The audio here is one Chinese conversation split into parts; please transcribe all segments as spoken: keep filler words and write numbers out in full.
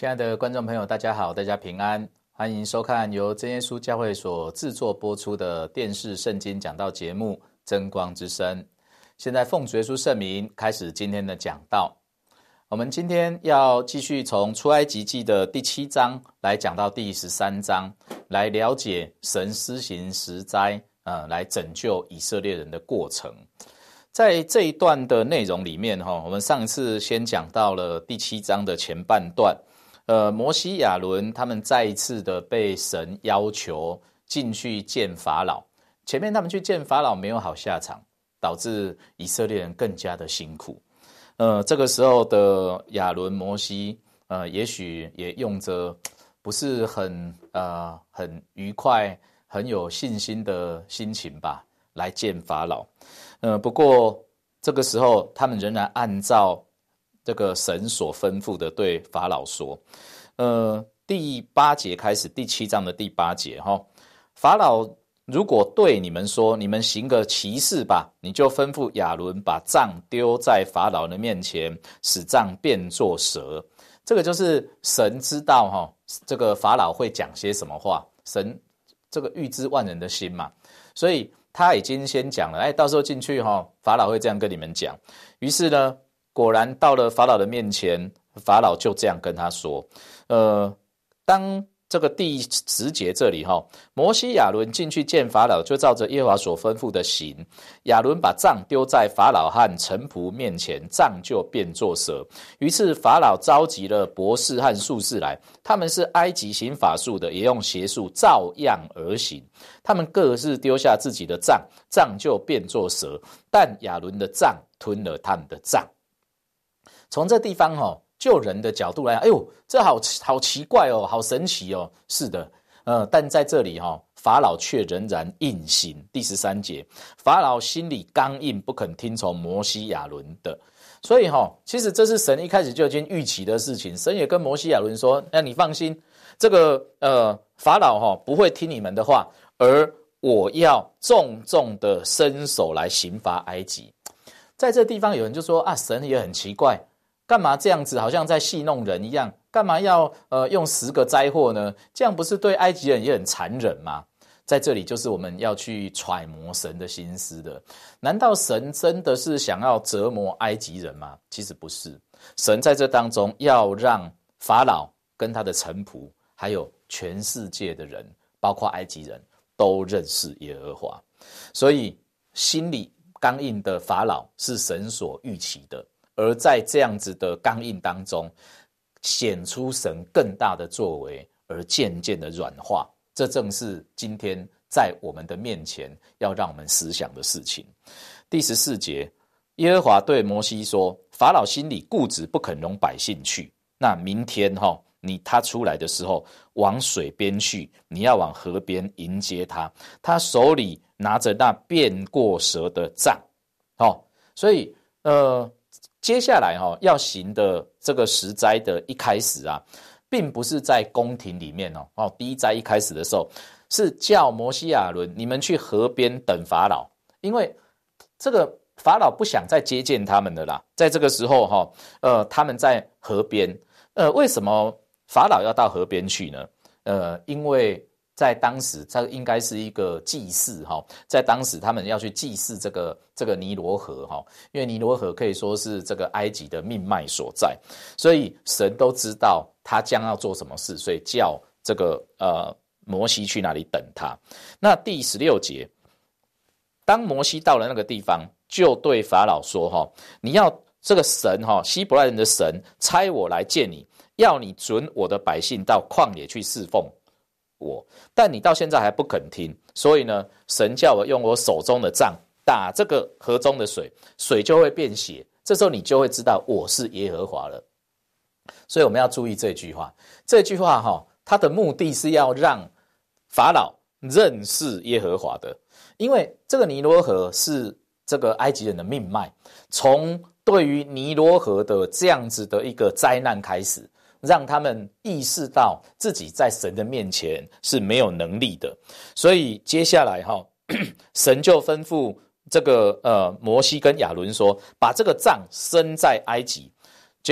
亲爱的观众朋友，大家好，大家平安，欢迎收看由真耶稣教会所制作播出的电视圣经讲道节目《真光之声》。现在奉主耶稣圣名开始今天的讲道。我们今天要继续从出埃及记的第七章来讲到第十三章，来了解神施行十灾，呃，来拯救以色列人的过程。在这一段的内容里面，我们上一次先讲到了第七章的前半段。呃，摩西亚伦他们再一次的被神要求进去见法老，前面他们去见法老没有好下场，导致以色列人更加的辛苦。呃，这个时候的亚伦、摩西，呃，也许也用着不是很呃很愉快、很有信心的心情吧，来见法老。呃，不过这个时候他们仍然按照这个神所吩咐的对法老说，呃，第八节开始，第七章的第八节哈，法老如果对你们说，你们行个奇事吧，你就吩咐亚伦把杖丢在法老的面前，使杖变作蛇。这个就是神知道哈，这个法老会讲些什么话，神这个预知万人的心嘛，所以他已经先讲了，哎，到时候进去哈，法老会这样跟你们讲。于是呢，果然到了法老的面前，法老就这样跟他说，呃，当这个第十节这里哈，摩西亚伦进去见法老，就照着耶和华所吩咐的行。亚伦把杖丢在法老和臣仆面前，杖就变作蛇。于是法老召集了博士和术士来，他们是埃及行法术的，也用邪术照样而行。他们各自丢下自己的杖，杖就变作蛇，但亚伦的杖吞了他们的杖。从这地方哦，就人的角度来，哎呦，这好好奇怪哦，好神奇哦。是的，呃，但在这里哈，法老却仍然硬行。第十三节，法老心里刚硬，不肯听从摩西亚伦的。所以哈，其实这是神一开始就已经预期的事情。神也跟摩西亚伦说，那你放心，这个呃法老哈不会听你们的话，而我要重重的伸手来刑罚埃及。在这地方，有人就说啊，神也很奇怪。干嘛这样子好像在戏弄人一样，干嘛要呃用十个灾祸呢？这样不是对埃及人也很残忍吗？在这里就是我们要去揣摩神的心思的。难道神真的是想要折磨埃及人吗？其实不是，神在这当中要让法老跟他的臣仆还有全世界的人，包括埃及人都认识耶和华。所以心里刚硬的法老是神所预期的，而在这样子的刚硬当中，显出神更大的作为，而渐渐的软化。这正是今天在我们的面前要让我们思想的事情。第十四节，耶和华对摩西说，法老心里固执，不肯容百姓去。那明天哈、哦，你他出来的时候，往水边去，你要往河边迎接他，他手里拿着那变过蛇的杖。哦，所以呃。接下来哈、哦、要行的这个十灾的一开始啊，并不是在宫廷里面哦哦，第一灾一开始的时候是叫摩西亚伦你们去河边等法老，因为这个法老不想再接见他们的啦。在这个时候哈、哦，呃，他们在河边，呃，为什么法老要到河边去呢？呃，因为在当时，这应该是一个祭祀哈，在当时他们要去祭祀这个这个尼罗河哈，因为尼罗河可以说是这个埃及的命脉所在，所以神都知道他将要做什么事，所以叫这个呃摩西去那里等他。那第十六节，当摩西到了那个地方，就对法老说哈，你要这个神哈，希伯来人的神差我来见你，要你准我的百姓到旷野去侍奉我，但你到现在还不肯听，所以呢，神叫我用我手中的杖打这个河中的水，水就会变血，这时候你就会知道我是耶和华了。所以我们要注意这句话，这句话哈，它的目的是要让法老认识耶和华的，因为这个尼罗河是这个埃及人的命脉，从对于尼罗河的这样子的一个灾难开始，让他们意识到自己在神的面前是没有能力的。所以接下来哈，神就吩咐这个呃摩西跟亚伦说，把这个杖伸在埃及。结果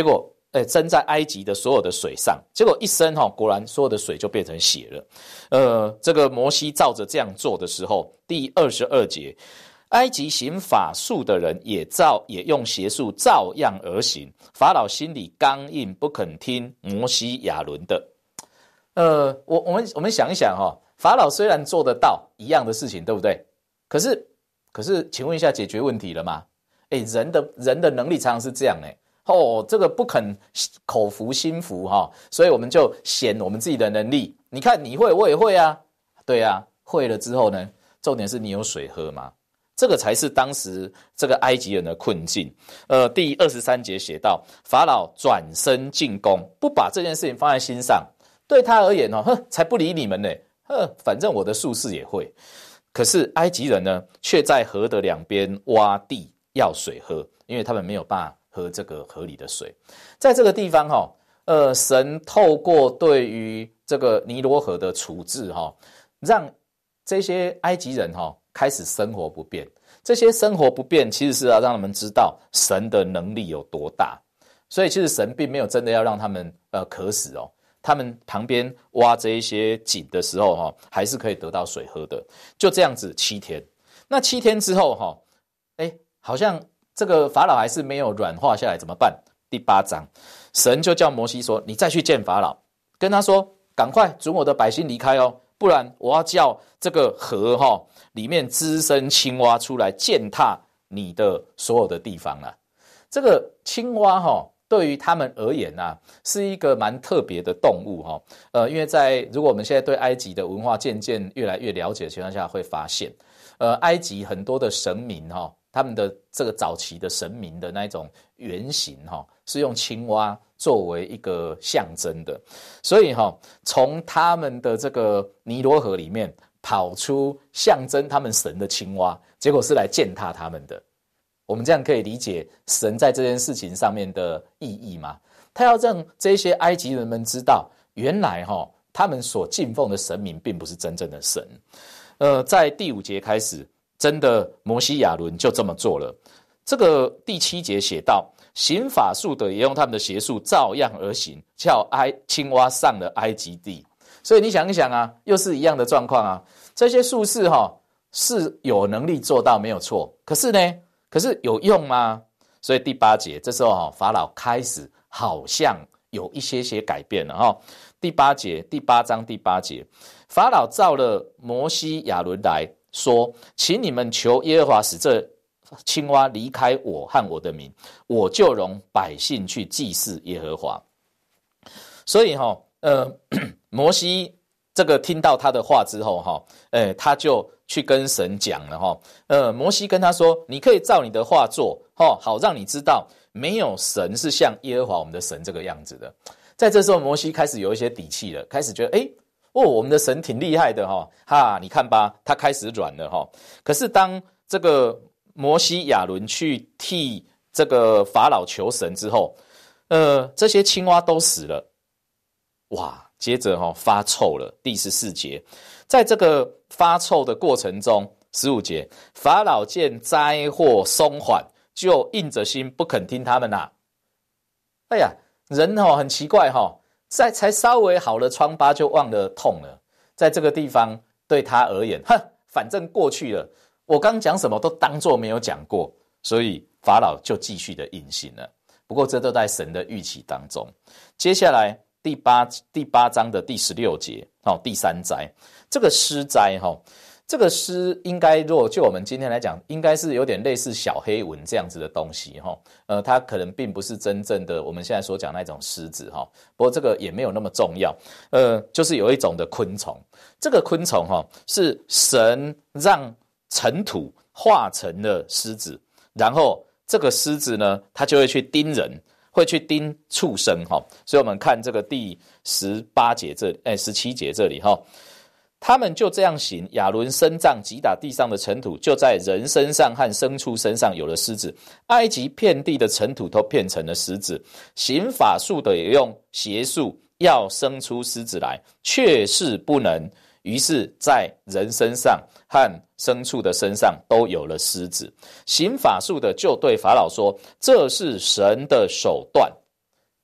诶蒸在埃及的所有的水上，结果一生哈、哦，果然所有的水就变成血了。呃，这个摩西照着这样做的时候，第二十二节，埃及行法术的人也照也用邪术照样而行，法老心里刚硬，不肯听摩西亚伦的。呃，我我们我们想一想哈、哦，法老虽然做得到一样的事情，对不对？可是可是，请问一下，解决问题了吗？哎，人的人的能力常常是这样哎。哦，这个不肯口服心服哈、哦，所以我们就显我们自己的能力。你看你会，我也会啊，对啊，会了之后呢，重点是你有水喝吗？这个才是当时这个埃及人的困境。呃，第二十三节写到，法老转身进攻，不把这件事情放在心上，对他而言哦，哼，才不理你们呢，哼，反正我的术士也会。可是埃及人呢，却在河的两边挖地要水喝，因为他们没有办法喝这个河里的水。在这个地方哈、哦，呃，神透过对于这个尼罗河的处置哈、哦，让这些埃及人哈、哦、开始生活不便。这些生活不便其实是要让他们知道神的能力有多大。所以其实神并没有真的要让他们呃渴死哦。他们旁边挖这一些井的时候哈、哦，还是可以得到水喝的。就这样子七天。那七天之后哈、哦，哎，好像这个法老还是没有软化下来，怎么办？第八章，神就叫摩西说：“你再去见法老，跟他说，赶快准我的百姓离开哦，不然我要叫这个河哈、哦、里面滋生青蛙出来践踏你的所有的地方了。”这个青蛙哈、哦，对于他们而言啊，是一个蛮特别的动物哈、哦。呃，因为在如果我们现在对埃及的文化渐渐越来越了解的情况下，会发现，呃，埃及很多的神明哈、哦。他们的这个早期的神明的那一种原型哈，是用青蛙作为一个象征的，所以哈，从他们的这个尼罗河里面跑出象征他们神的青蛙，结果是来践踏他们的。我们这样可以理解神在这件事情上面的意义吗？他要让这些埃及人们知道，原来哈，他们所敬奉的神明并不是真正的神。呃，在第五节开始。真的，摩西亚伦就这么做了。这个第七节写到，行法术的也用他们的邪术照样而行，叫埃青蛙上了埃及地。所以你想一想啊，又是一样的状况啊。这些术士哈、哦、是有能力做到没有错，可是呢，可是有用吗？所以第八节这时候哈、哦，法老开始好像有一些些改变了哈、哦。第八节第八章第八节，法老召了摩西亚伦来。说，请你们求耶和华使这青蛙离开我和我的民，我就容百姓去祭祀耶和华。所以哈、哦，呃，摩西这个听到他的话之后哈、呃，他就去跟神讲了哈，呃，摩西跟他说，你可以照你的话做，哈，好让你知道没有神是像耶和华我们的神这个样子的。在这时候，摩西开始有一些底气了，开始觉得，哎。哦，我们的神挺厉害的哈、哦，哈，你看吧，他开始软了哈、哦。可是当这个摩西亚伦去替这个法老求神之后，呃，这些青蛙都死了，哇！接着哈、哦、发臭了。第十四节，在这个发臭的过程中，十五节，法老见灾祸松缓，就硬着心不肯听他们呐、啊。哎呀，人哈、哦、很奇怪哈、哦。在才稍微好了疮疤就忘了痛了，在这个地方对他而言，哼，反正过去了，我刚讲什么都当作没有讲过，所以法老就继续的硬心了。不过这都在神的预期当中。接下来第八第八章的第十六节，哦，第三灾，这个施灾哈、哦。这个诗应该，如果就我们今天来讲，应该是有点类似小黑蚊这样子的东西哈。呃，它可能并不是真正的我们现在所讲那种狮子哈。不过这个也没有那么重要。呃，就是有一种的昆虫，这个昆虫哈是神让尘土化成了狮子，然后这个狮子呢，它就会去叮人，会去叮畜生哈。所以我们看这个第十八节这，哎，十七节这里哈。他们就这样行，亚伦伸杖击打地上的尘土，就在人身上和牲畜身上有了虱子。埃及遍地的尘土都变成了虱子，行法术的也用邪术要生出虱子来，却是不能。于是在人身上和牲畜的身上都有了虱子。行法术的就对法老说，这是神的手段。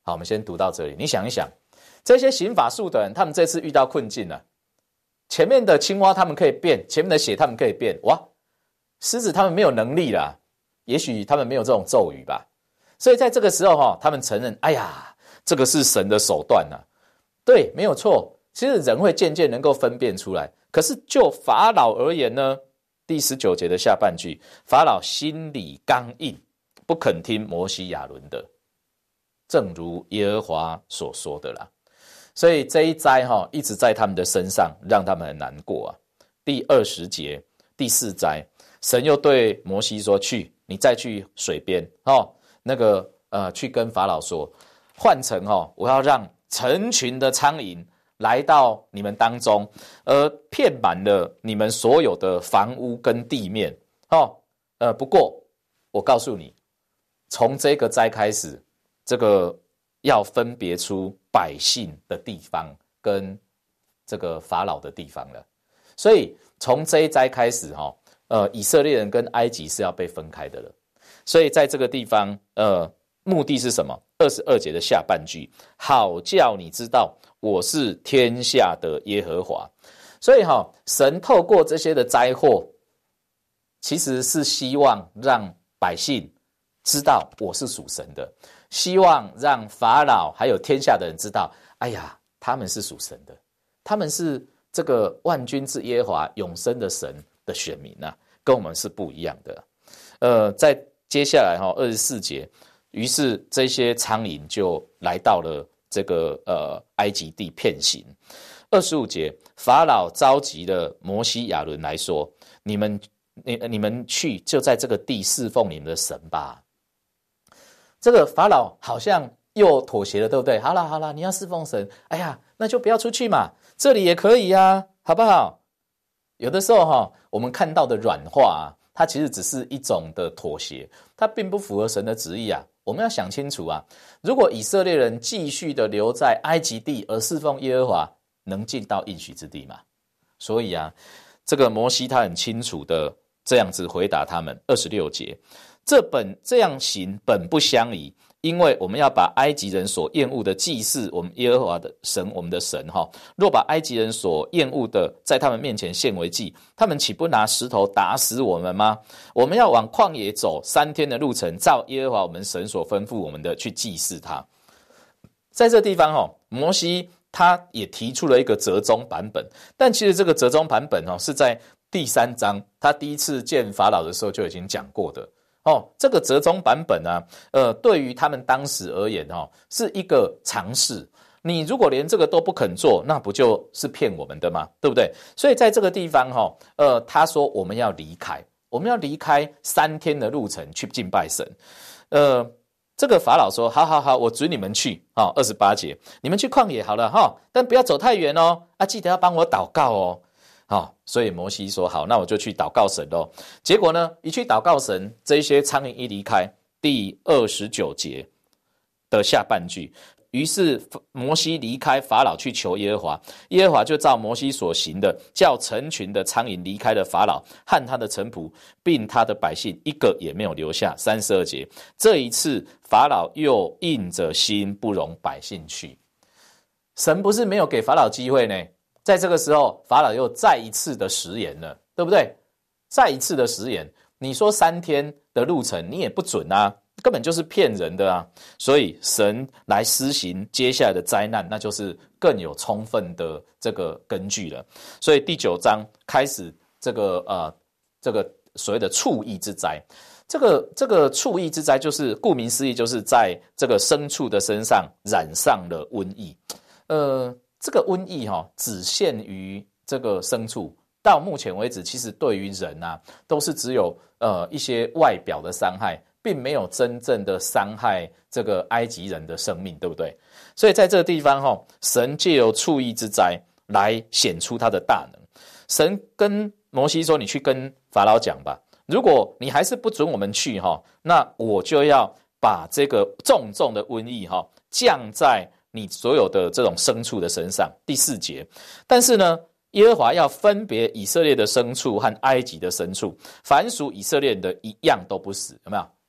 好，我们先读到这里。你想一想，这些行法术的人，他们这次遇到困境了。前面的青蛙他们可以变，前面的血他们可以变，哇，狮子他们没有能力啦，也许他们没有这种咒语吧。所以在这个时候哈，他们承认，哎呀，这个是神的手段啊。对，没有错。其实人会渐渐能够分辨出来。可是就法老而言呢，第十九节的下半句，法老心里刚硬，不肯听摩西亚伦的，正如耶和华所说的啦。所以这一灾哈，一直在他们的身上，让他们很难过啊。第二十节，第四灾，神又对摩西说：“去，你再去水边哦，那个呃，去跟法老说，换成哦，我要让成群的苍蝇来到你们当中，而遍满了你们所有的房屋跟地面哦。呃，不过我告诉你，从这个灾开始，这个要分别出百姓的地方跟这个法老的地方了。所以从这一灾开始哈、哦，呃，以色列人跟埃及是要被分开的了。所以在这个地方，呃，目的是什么？二十二节的下半句，好叫你知道我是天下的耶和华。所以哈、哦，神透过这些的灾祸，其实是希望让百姓知道我是属神的，希望让法老还有天下的人知道，哎呀，他们是属神的，他们是这个万军之耶和华永生的神的选民啊，跟我们是不一样的。呃，在接下来哈二十四节，于是这些苍蝇就来到了这个呃埃及地遍行。二十五节，法老召集了摩西亚伦来说：“你们你你们去，就在这个地侍奉你们的神吧。”这个法老好像又妥协了，对不对？好啦好啦，你要侍奉神，哎呀，那就不要出去嘛，这里也可以啊，好不好？有的时候哈，我们看到的软化啊，它其实只是一种的妥协，它并不符合神的旨意啊。我们要想清楚啊，如果以色列人继续的留在埃及地而侍奉耶和华，能进到应许之地吗？所以啊，这个摩西他很清楚的这样子回答他们。二十六节，这本这样行本不相宜，因为我们要把埃及人所厌恶的祭祀我们耶和华的神，我们的神哈。若把埃及人所厌恶的在他们面前献为祭，他们岂不拿石头打死我们吗？我们要往旷野走三天的路程，照耶和华我们神所吩咐我们的去祭祀他。在这地方哈，摩西他也提出了一个折中版本，但其实这个折中版本是在第三章他第一次见法老的时候就已经讲过的。哦，这个折中版本啊，呃，对于他们当时而言哦，是一个尝试。你如果连这个都不肯做，那不就是骗我们的吗？对不对？所以在这个地方哈、哦，呃，他说我们要离开，我们要离开三天的路程去敬拜神。呃，这个法老说，好好好，我准你们去。哦，二十八节，你们去旷野好了哈、哦，但不要走太远哦，啊，记得要帮我祷告哦。哦，所以摩西说好，那我就去祷告神咯。结果呢，一去祷告神，这些苍蝇一离开，第二十九节的下半句，于是摩西离开法老去求耶和华，耶和华就照摩西所行的，叫成群的苍蝇离开了法老和他的臣仆，并他的百姓，一个也没有留下。三十二节，这一次法老又硬着心不容百姓去。神不是没有给法老机会呢，在这个时候，法老又再一次的食言了，对不对？再一次的食言，你说三天的路程，你也不准啊，根本就是骗人的啊！所以神来施行接下来的灾难，那就是更有充分的这个根据了。所以第九章开始这个呃这个所谓的畜疫之灾，这个这个畜疫之灾就是顾名思义，就是在这个牲畜的身上染上了瘟疫，呃。这个瘟疫哈、哦，只限于这个牲畜，到目前为止，其实对于人啊，都是只有呃一些外表的伤害，并没有真正的伤害这个埃及人的生命，对不对？所以在这个地方哈、哦，神借由畜疫之灾来显出他的大能。神跟摩西说：“你去跟法老讲吧，如果你还是不准我们去哈、哦，那我就要把这个重重的瘟疫哈、哦、降在你所有的这种牲畜的身上。”第四节，但是呢，耶和华要分别以色列的牲畜和埃及的牲畜，凡属以色列人的一样都不死，有没有？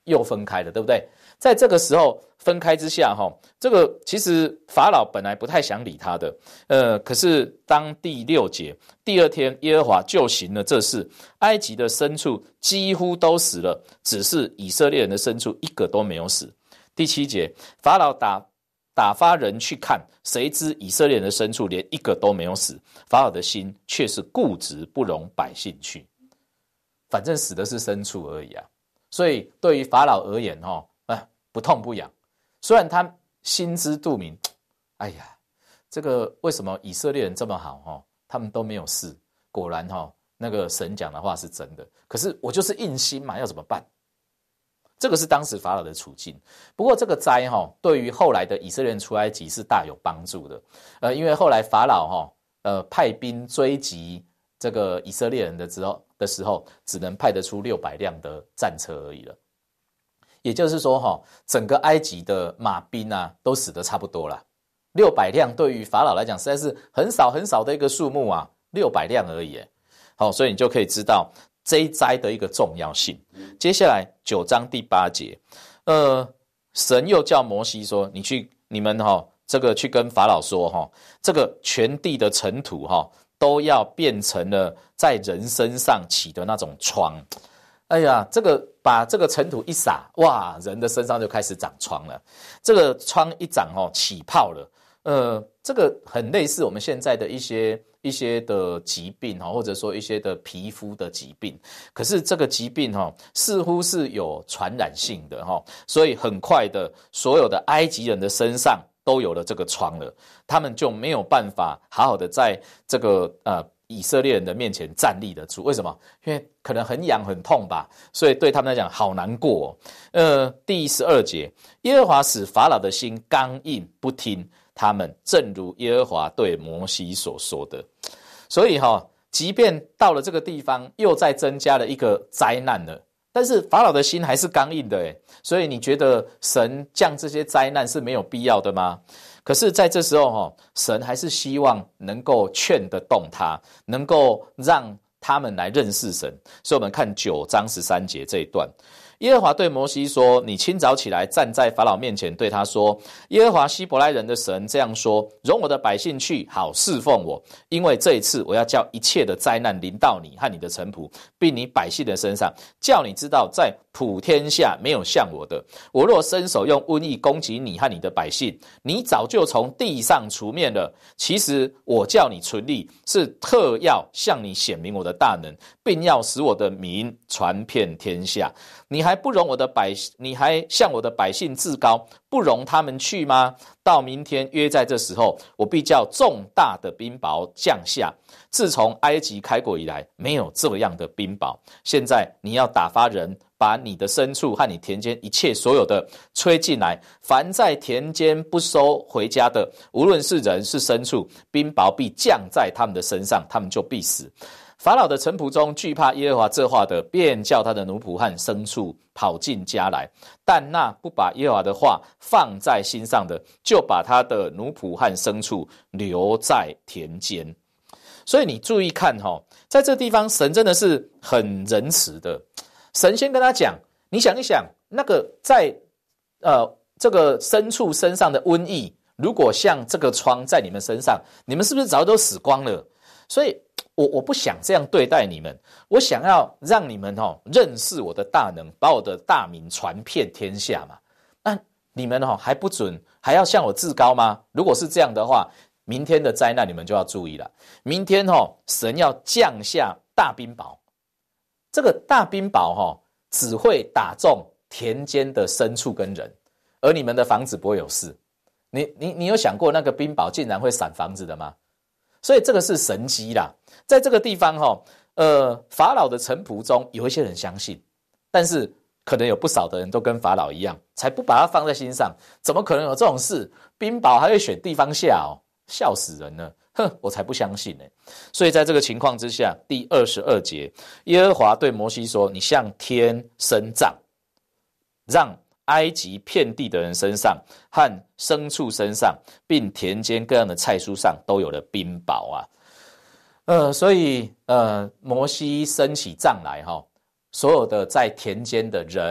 又分开了，对不对？在这个时候分开之下，哈，这个其实法老本来不太想理他的，呃，可是当第六节第二天，耶和华就行了这事，埃及的牲畜几乎都死了，只是以色列人的牲畜一个都没有死。第七节，法老打打发人去看，谁知以色列人的牲畜连一个都没有死，法老的心却是固执，不容百姓去。反正死的是牲畜而已啊，所以对于法老而言，哈。不痛不痒，虽然他心知肚明，哎呀，这个为什么以色列人这么好哈，他们都没有事，果然哈，那个神讲的话是真的。可是我就是硬心嘛，要怎么办？这个是当时法老的处境。不过这个灾哈，对于后来的以色列人出埃及是大有帮助的。呃，因为后来法老哈，呃，派兵追击这个以色列人的时候的时候，只能派得出六百辆的战车而已了。也就是说，整个埃及的马兵啊，都死得差不多了。六百辆对于法老来讲，实在是很少很少的一个数目啊，六百辆而已。好，所以你就可以知道这一灾的一个重要性。接下来九章第八节，呃，神又叫摩西说：“你去，你们哈、哦，这个去跟法老说哈、哦，这个全地的尘土哈、哦，都要变成了在人身上起的那种疮。”哎呀，这个把这个尘土一撒，哇，人的身上就开始长疮了。这个疮一长哦，起泡了。呃，这个很类似我们现在的一些一些的疾病哈，或者说一些的皮肤的疾病。可是这个疾病哈，似乎是有传染性的哈，所以很快的，所有的埃及人的身上都有了这个疮了，他们就没有办法好好的在这个呃。以色列人的面前站立得住，为什么？因为可能很痒很痛吧，所以对他们来讲好难过、哦。呃，第十二节，耶和华使法老的心刚硬，不听他们，正如耶和华对摩西所说的。所以哈、哦，即便到了这个地方，又再增加了一个灾难了，但是法老的心还是刚硬的诶。所以你觉得神降这些灾难是没有必要的吗？可是在这时候神还是希望能够劝得动他，能够让他们来认识神。所以我们看九章十三节这一段，耶和华对摩西说：你清早起来，站在法老面前，对他说，耶和华希伯来人的神这样说，容我的百姓去，好侍奉我，因为这一次我要叫一切的灾难临到你和你的臣仆，并你百姓的身上，叫你知道在普天下没有像我的。我若伸手用瘟疫攻击你和你的百姓，你早就从地上除灭了。其实我叫你存立，是特要向你显明我的大能，并要使我的名传遍天下。你还不容我的百姓，你还向我的百姓自高，不容他们去吗？到明天约在这时候，我必叫重大的冰雹降下。自从埃及开国以来，没有这样的冰雹。现在你要打发人，把你的牲畜和你田间一切所有的吹进来，凡在田间不收回家的，无论是人是牲畜，冰雹必降在他们的身上，他们就必死。法老的臣仆中惧怕耶和华这话的，便叫他的奴仆和牲畜跑进家来；但那不把耶和华的话放在心上的，就把他的奴仆和牲畜留在田间。所以你注意看哈、哦，在这地方神真的是很仁慈的。神先跟他讲，你想一想，那个在呃这个牲畜身上的瘟疫，如果像这个疮在你们身上，你们是不是早就都死光了？所以我我不想这样对待你们，我想要让你们哦认识我的大能，把我的大名传遍天下嘛。那你们哦还不准，还要向我自高吗？如果是这样的话，明天的灾难你们就要注意了。明天哦，神要降下大冰雹，这个大冰雹哦只会打中田间的牲畜跟人，而你们的房子不会有事。你你你有想过那个冰雹竟然会闪房子的吗？所以这个是神迹啦，在这个地方哈、哦，呃，法老的臣仆中有一些人相信，但是可能有不少的人都跟法老一样，才不把它放在心上。怎么可能有这种事？冰雹还会选地方下哦，笑死人了！哼，我才不相信呢。所以在这个情况之下，第二十二节，耶和华对摩西说：“你向天伸杖，让埃及遍地的人身上和牲畜身上，并田间各样的菜蔬上都有了冰雹啊。”呃，所以呃，摩西伸起杖来哈、哦，所有的在田间的人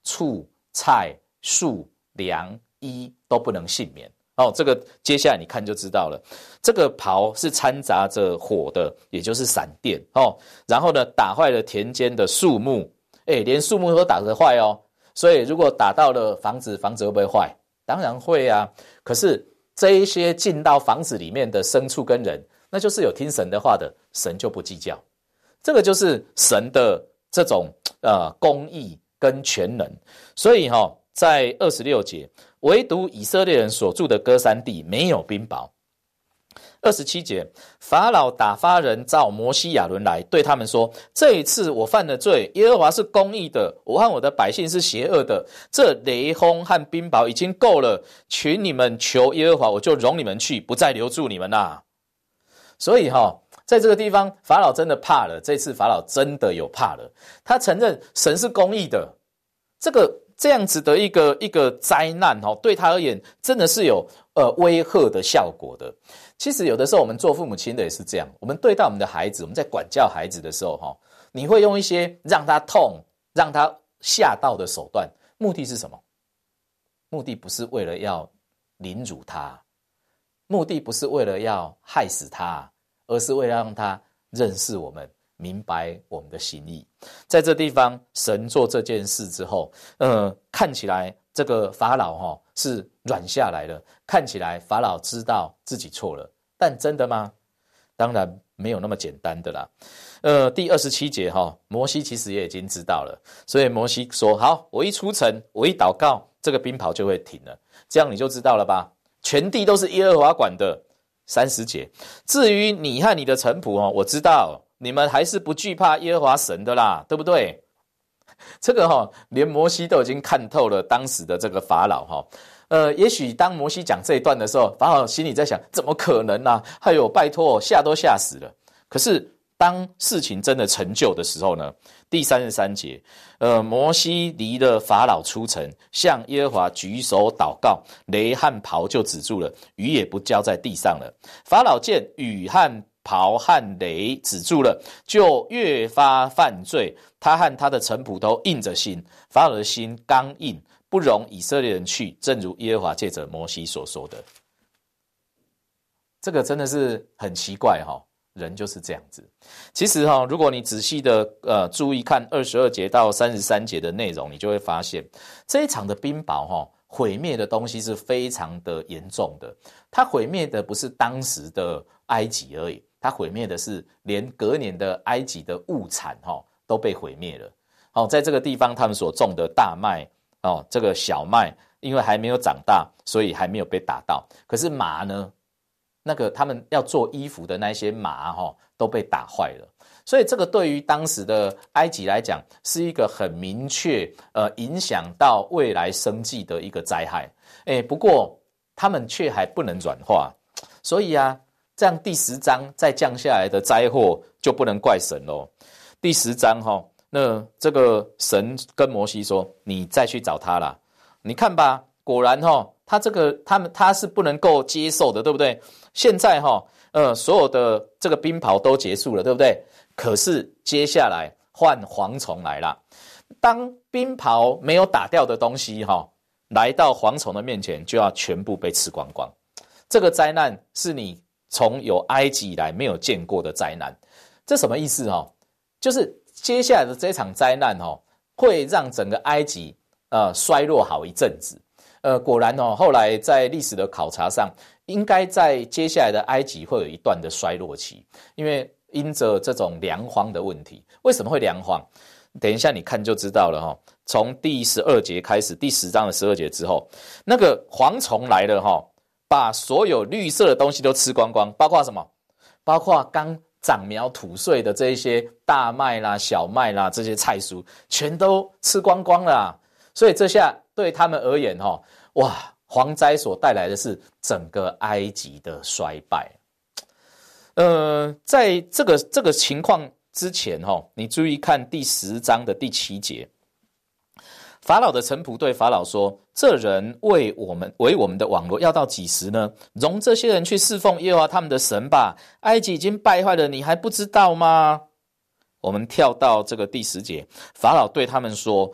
畜、菜、树、粮、衣都不能幸免。哦，这个接下来你看就知道了。这个雹是掺杂着火的，也就是闪电哦。然后呢，打坏了田间的树木，哎，连树木都打得坏哦。所以如果打到了房子，房子会不会坏？当然会啊。可是这一些进到房子里面的牲畜跟人，那就是有听神的话的，神就不计较。这个就是神的这种呃公义跟全能。所以哈、哦，在二十六节，唯独以色列人所住的歌珊地没有冰雹。二十七节，法老打发人召摩西亚伦来，对他们说：这一次我犯了罪，耶和华是公义的，我和我的百姓是邪恶的。这雷轰和冰雹已经够了，请你们求耶和华，我就容你们去，不再留住你们啦。所以哈、哦，在这个地方，法老真的怕了。这次法老真的有怕了，他承认神是公义的。这个这样子的一个一个灾难哦，对他而言真的是有呃威吓的效果的。其实有的时候我们做父母亲的也是这样，我们对待我们的孩子，我们在管教孩子的时候哈，你会用一些让他痛、让他吓到的手段，目的是什么？目的不是为了要凌辱他，目的不是为了要害死他，而是为了让他认识我们，明白我们的心意。在这地方，神做这件事之后，呃，看起来这个法老哈、哦、是软下来了，看起来法老知道自己错了，但真的吗？当然没有那么简单的啦。呃，第二十七节哈、哦，摩西其实也已经知道了，所以摩西说：好，我一出城，我一祷告，这个冰雹就会停了。这样你就知道了吧？全地都是耶和华管的。三十节，至于你和你的臣仆哦，我知道你们还是不惧怕耶和华神的啦，对不对？这个哈、哦，连摩西都已经看透了当时的这个法老哈、哦。呃，也许当摩西讲这一段的时候，法老心里在想：怎么可能啊？哎呦，拜托，吓都吓死了。可是当事情真的成就的时候呢？第三十三节，呃，摩西离了法老出城，向耶和华举手祷告，雷和雹就止住了，雨也不浇在地上了。法老见雨和雹和雷止住了，就越发犯罪，他和他的臣仆都硬着心，法老的心刚硬，不容以色列人去，正如耶和华借着摩西所说的。这个真的是很奇怪哈、哦。人就是这样子。其实哈、哦，如果你仔细的呃注意看二十二节到三十三节的内容，你就会发现这一场的冰雹哈、哦，毁灭的东西是非常的严重的。它毁灭的不是当时的埃及而已，它毁灭的是连隔年的埃及的物产哈、哦、都被毁灭了。哦，在这个地方他们所种的大麦哦，这个小麦因为还没有长大，所以还没有被打到。可是麻呢？那个他们要做衣服的那些麻齁都被打坏了，所以这个对于当时的埃及来讲是一个很明确呃影响到未来生计的一个灾害。诶，不过他们却还不能软化，所以啊，这样第十章再降下来的灾祸就不能怪神咯。第十章齁，那这个神跟摩西说：你再去找他啦。你看吧，果然齁，他这个他们他是不能够接受的，对不对？现在哈，呃，所有的这个冰雹都结束了，对不对？可是接下来换蝗虫来了。当冰雹没有打掉的东西哈，来到蝗虫的面前，就要全部被吃光光。这个灾难是你从有埃及以来没有见过的灾难。这什么意思哈？就是接下来的这场灾难哈，会让整个埃及呃衰落好一阵子。呃，果然哦，后来在历史的考察上，应该在接下来的埃及会有一段的衰落期，因为因着这种粮荒的问题。为什么会粮荒？等一下你看就知道了哈、哦。从第十二节开始，第十章的十二节之后，那个蝗虫来了哈、哦，把所有绿色的东西都吃光光，包括什么？包括刚长苗吐穗的这一些大麦啦、小麦啦这些菜蔬，全都吃光光了、啊。所以这下对他们而言哈，哇，蝗灾所带来的是整个埃及的衰败。呃，在这个这个情况之前哈，你注意看第十章的第七节，法老的臣仆对法老说：这人为我们为我们的网罗要到几时呢？容这些人去侍奉耶和华他们的神吧。埃及已经败坏了，你还不知道吗？我们跳到这个第十节，法老对他们说：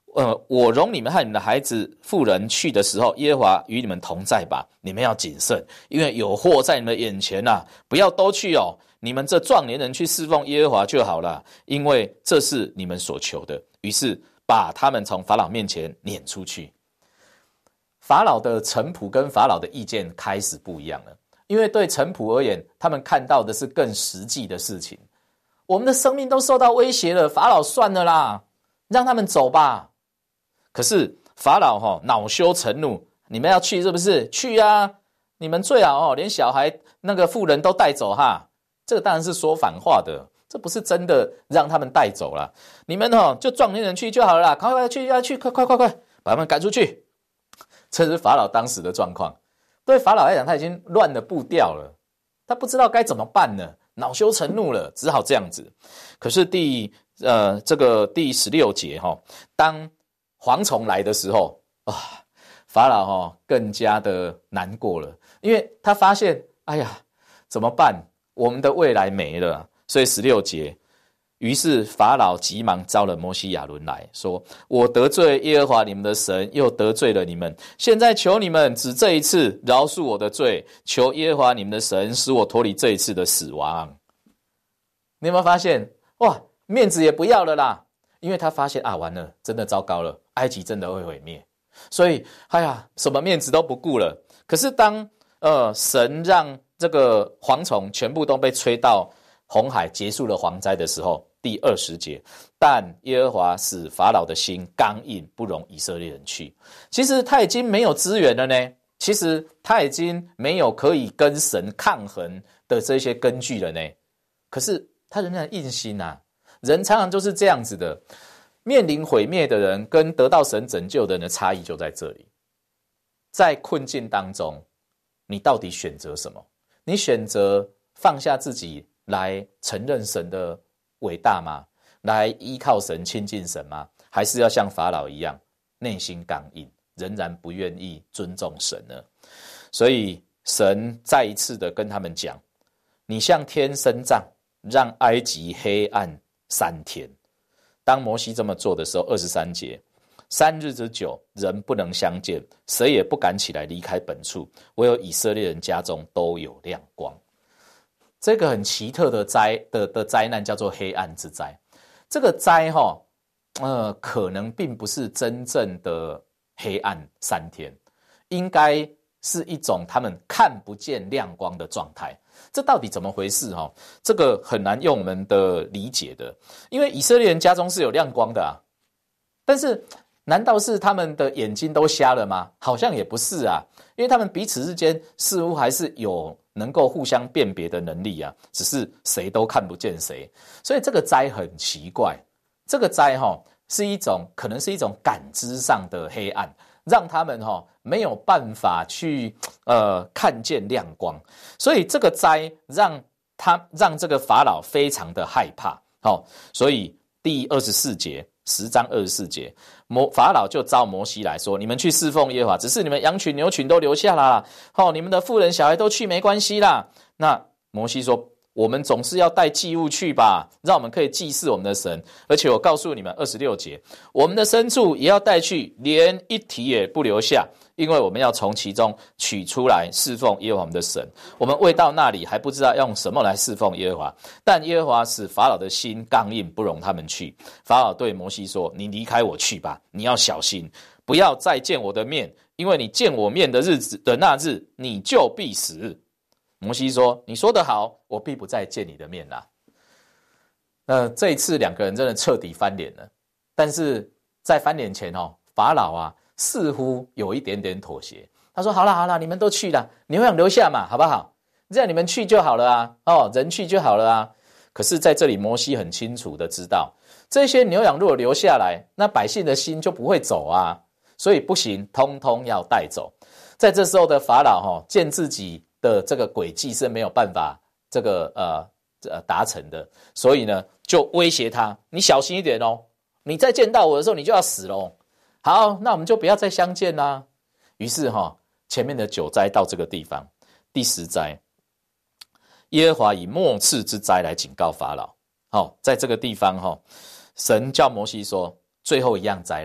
呃，我容你们和你们的孩子、妇人去的时候，耶和华与你们同在吧。你们要谨慎，因为有祸在你们眼前啊！不要都去哦，你们这壮年人去侍奉耶和华就好了，因为这是你们所求的。于是把他们从法老面前撵出去。法老的臣仆跟法老的意见开始不一样了，因为对臣仆而言，他们看到的是更实际的事情。我们的生命都受到威胁了，法老算了啦，让他们走吧。可是法老齁恼羞成怒，你们要去是不是？去啊！你们最好齁连小孩那个妇人都带走哈。这个当然是说反话的，这不是真的让他们带走了。你们齁就壮年人去就好了啦，快快去要去，快快快快把他们赶出去。这是法老当时的状况。对法老来讲，他已经乱了步调了，他不知道该怎么办呢，恼羞成怒了，只好这样子。可是第呃这个第十六节齁，当蝗虫来的时候啊，法老齁更加的难过了，因为他发现，哎呀，怎么办？我们的未来没了。所以十六节，于是法老急忙招了摩西亚伦来说：我得罪耶和华你们的神，又得罪了你们，现在求你们只这一次饶恕我的罪，求耶和华你们的神使我脱离这一次的死亡。你有没有发现？哇，面子也不要了啦，因为他发现啊，完了，真的糟糕了，埃及真的会毁灭，所以哎呀，什么面子都不顾了。可是当呃神让这个蝗虫全部都被吹到红海，结束了蝗灾的时候，第二十节，但耶和华使法老的心刚硬，不容以色列人去。其实他已经没有资源了呢，其实他已经没有可以跟神抗衡的这些根据了呢。可是他仍然硬心啊，人常常就是这样子的，面临毁灭的人跟得到神拯救的人的差异就在这里。在困境当中，你到底选择什么？你选择放下自己来承认神的伟大吗？来依靠神亲近神吗？还是要像法老一样内心刚硬，仍然不愿意尊重神呢？所以神再一次的跟他们讲，你向天伸杖，让埃及黑暗三天。当摩西这么做的时候，二十三节，三日之久，人不能相见，谁也不敢起来离开本处，唯有以色列人家中都有亮光。这个很奇特的灾 的, 的灾难叫做黑暗之灾。这个灾齁、呃、可能并不是真正的黑暗三天，应该是一种他们看不见亮光的状态。这到底怎么回事齁？这个很难用我们的理解的，因为以色列人家中是有亮光的啊，但是难道是他们的眼睛都瞎了吗？好像也不是啊，因为他们彼此之间似乎还是有能够互相辨别的能力啊，只是谁都看不见谁。所以这个灾很奇怪，这个灾齁是一种可能是一种感知上的黑暗，让他们齁没有办法去呃看见亮光。所以这个灾让他让这个法老非常的害怕。齁，所以第二十四节十章二十四节，法老就召摩西来说，你们去侍奉耶和华，只是你们羊群牛群都留下啦，哦，你们的妇人小孩都去没关系啦。那摩西说，我们总是要带祭物去吧，让我们可以祭祀我们的神。而且我告诉你们，二十六节，我们的牲畜也要带去，连一蹄也不留下，因为我们要从其中取出来侍奉耶和华我们的神。我们未到那里，还不知道用什么来侍奉耶和华。但耶和华使法老的心刚硬，不容他们去。法老对摩西说，你离开我去吧，你要小心，不要再见我的面，因为你见我面的日子的那日，你就必死。摩西说，你说得好，我必不再见你的面啦。那这一次两个人真的彻底翻脸了，但是在翻脸前哦，法老啊似乎有一点点妥协。他说，好啦好啦，你们都去啦，牛羊留下嘛，好不好？这样你们去就好了啊，哦，人去就好了啊。可是在这里摩西很清楚的知道，这些牛羊如果留下来，那百姓的心就不会走啊，所以不行，通通要带走。在这时候的法老哦，见自己的这个诡计是没有办法这个呃呃达成的，所以呢就威胁他，你小心一点哦，你再见到我的时候你就要死咯。好，那我们就不要再相见啦。于是哈、哦，前面的九灾到这个地方，第十灾，耶和华以末次之灾来警告法老。好、哦，在这个地方哈、哦，神叫摩西说，最后一样灾了，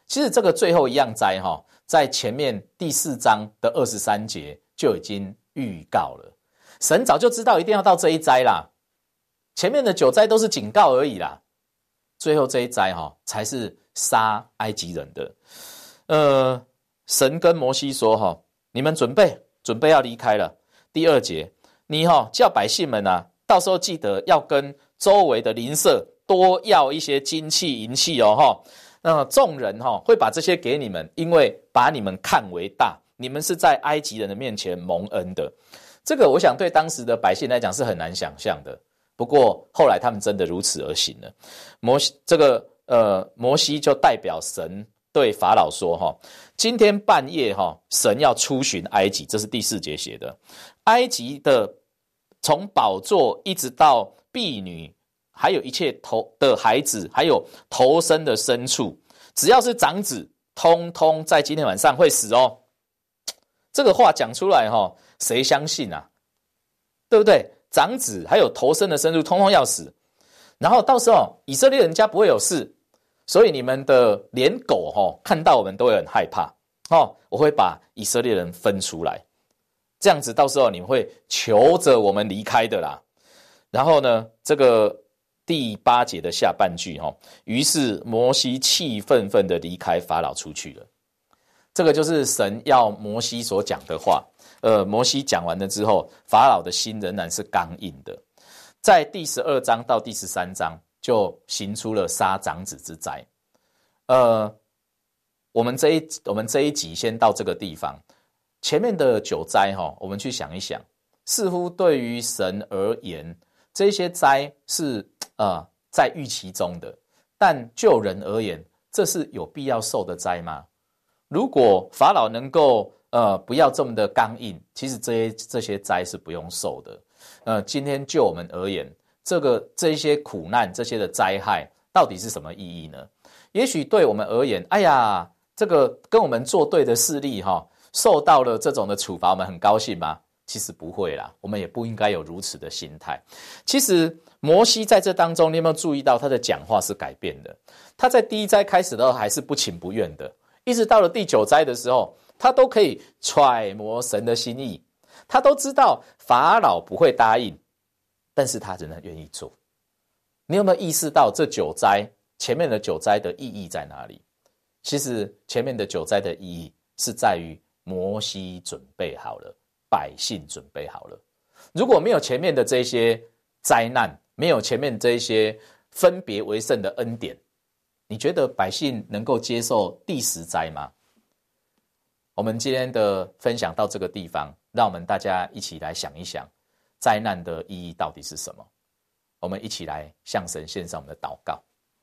其实这个最后一样灾哈，在前面第四章的二十三节就已经预告了，神早就知道一定要到这一灾啦，前面的九灾都是警告而已啦，最后这一灾哈才是杀埃及人的。呃，神跟摩西说哈，你们准备准备要离开了。第二节，你哈叫百姓们啊，到时候记得要跟周围的邻舍多要一些金器银器哦哈。那众人哈会把这些给你们，因为把你们看为大，你们是在埃及人的面前蒙恩的。这个我想对当时的百姓来讲是很难想象的。不过后来他们真的如此而行了。摩西这个呃摩西就代表神对法老说哈，今天半夜哈，神要出巡埃及，这是第四节写的。埃及的从宝座一直到婢女，还有一切头的孩子，还有头生的牲畜，只要是长子，通通在今天晚上会死哦。这个话讲出来哈，谁相信啊？对不对？长子还有头生的牲畜，通通要死。然后到时候以色列人家不会有事，所以你们的连狗哈看到我们都会很害怕哦。我会把以色列人分出来，这样子到时候你们会求着我们离开的啦。然后呢，这个第八节的下半句哈，于是摩西气愤愤的离开法老出去了。这个就是神要摩西所讲的话。呃，摩西讲完了之后，法老的心仍然是刚硬的。在第十二章到第十三章就行出了杀长子之灾。呃，我们这一我们这一集先到这个地方。前面的九灾哈，我们去想一想，似乎对于神而言，这些灾是呃在预期中的，但就人而言，这是有必要受的灾吗？如果法老能够呃不要这么的刚硬，其实这些这些灾是不用受的。呃，今天就我们而言，这个这些苦难这些的灾害到底是什么意义呢？也许对我们而言，哎呀，这个跟我们作对的势力哈、哦，受到了这种的处罚，我们很高兴吗？其实不会啦，我们也不应该有如此的心态。其实摩西在这当中，你有没有注意到他的讲话是改变的？他在第一灾开始的时候还是不情不愿的，一直到了第九灾的时候，他都可以揣摩神的心意，他都知道法老不会答应，但是他仍然愿意做。你有没有意识到这九灾前面的九灾的意义在哪里？其实前面的九灾的意义是在于摩西准备好了，百姓准备好了。如果没有前面的这些灾难，没有前面这些分别为圣的恩典，你觉得百姓能够接受第十灾吗？我们今天的分享到这个地方，让我们大家一起来想一想，灾难的意义到底是什么？我们一起来向神献上我们的祷告。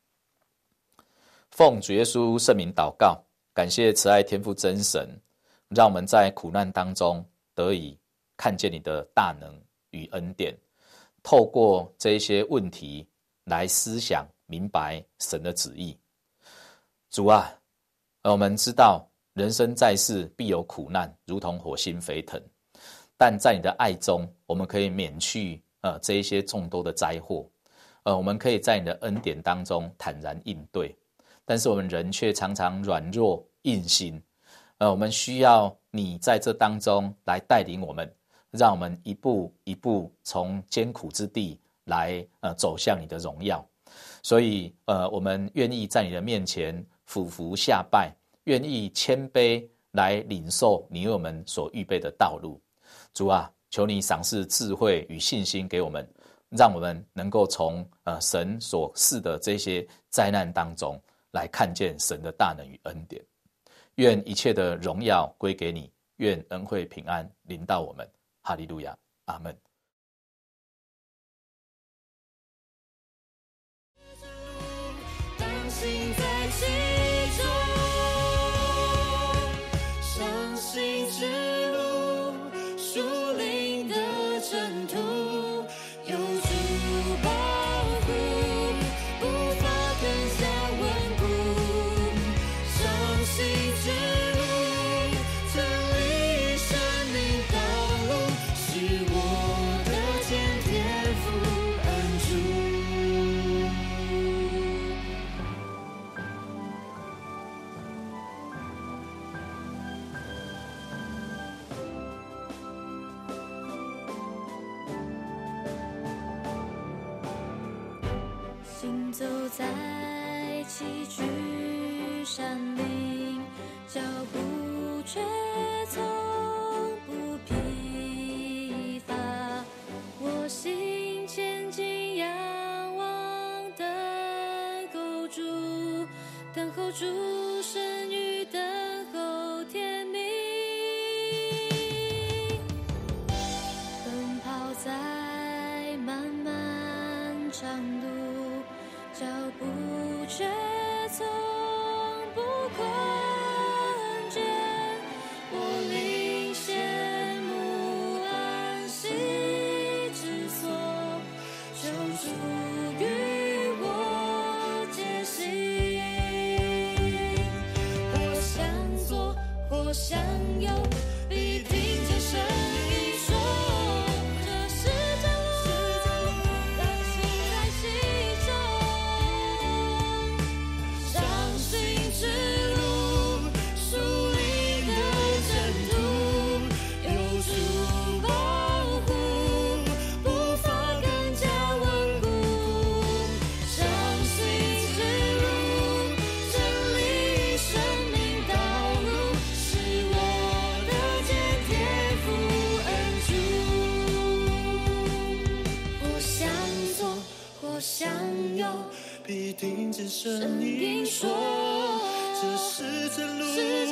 奉主耶稣圣名祷告，感谢慈爱天父真神，让我们在苦难当中得以看见你的大能与恩典，透过这一些问题来思想明白神的旨意。主啊，我们知道人生在世必有苦难，如同火星飞腾，但在你的爱中，我们可以免去呃这一些众多的灾祸，呃，我们可以在你的恩典当中坦然应对。但是我们人却常常软弱硬心，呃，我们需要你在这当中来带领我们，让我们一步一步从艰苦之地来呃走向你的荣耀。所以呃，我们愿意在你的面前俯伏下拜，愿意谦卑来领受你为我们所预备的道路。主啊，求你赏赐智慧与信心给我们，让我们能够从呃神所赐的这些灾难当中来看见神的大能与恩典。愿一切的荣耀归给你，愿恩惠平安临到我们。哈利路亚，阿们。 当心在其中，相信之路，属灵的征途，有主保护，步伐更加稳固。相信之路，真理生命道路，是我的天天父恩主。 在崎岖山林，脚步却从不疲乏。我心前进，仰望，等候主，等候主生育，等候天明。奔跑在漫漫长路，脚步却从不困倦。我领羡慕安息之所，求主与我结行。或向左，或向右，必听见声音说，这是真路，让心在其中。上行之路，属灵的征途，有主保护，步伐更加稳固。上行之路，真理生命道路，是我的坚天父恩主。或向左，或向右， 必定见声声音音说说，这是真路。